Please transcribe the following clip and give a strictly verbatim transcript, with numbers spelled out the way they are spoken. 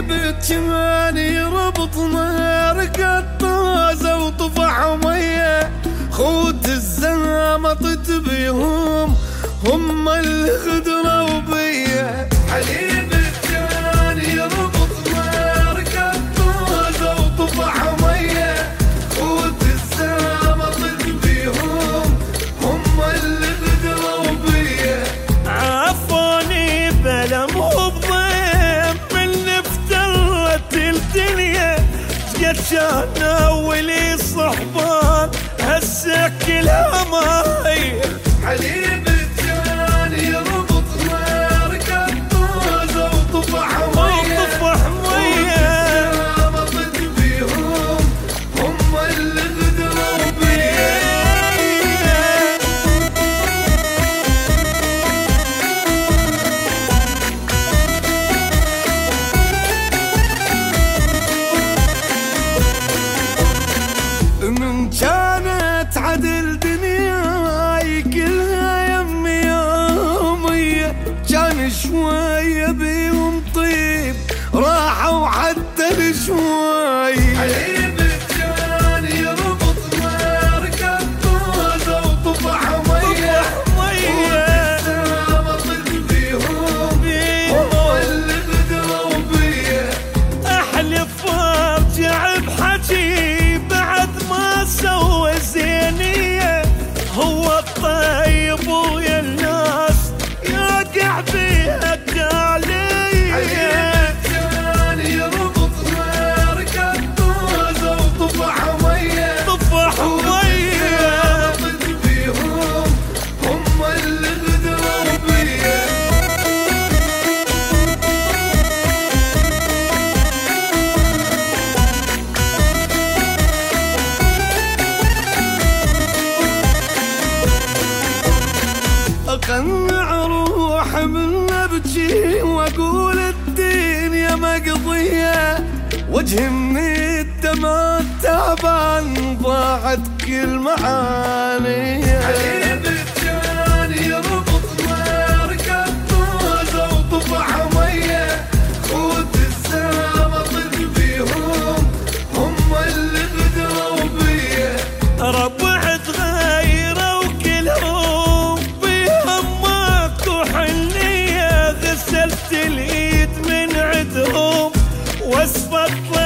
حليب كمان يربطنا ركض طازة وطفح مية، خوت الزامطت بيهم هم اللي غدروا بيا. حليب كمان يربطنا ركض طازة وطفح مية، خوت الزامطت بيهم هم اللي غدروا بيا. عفوني بلا مو بضيم من افترت الدنيا، جت شانا ولي صحبان هسه كلها ماي. حليب كان يربطنا ركض طازة وطفح مية، وطفح مية مطت بيهم هم اللي غدروا بيا. من كانت عدل دنياي كلها يمي يومية، كان شوية بيهم طيب راحوا حتى الشوي. حليب كان يربطنا ركض طازة وطفح مية، مطت بيهم هم اللي غدروا بيا. احلف وارجع بحكي بعد ما سوى زينية، هو الطيب ويا الناس يقع بيها التالية. حليب كان يربطنا ركض طازة وطفح مية، طفح مية مطت بيهم هم اللي غدروا بيا. أقنع روح من أبكي وأقول الدنيا مقضية، وجهي من الدمع تعبان ضاعت كل معاني. حليب كان يربطنا ركض طازة وطفح مية، خوت الزامطت بيهم هم اللي غدروا بيا. ربع تغيروا كلهم بيهم ماكو حنية، غسلت الايد من عدهم وصفت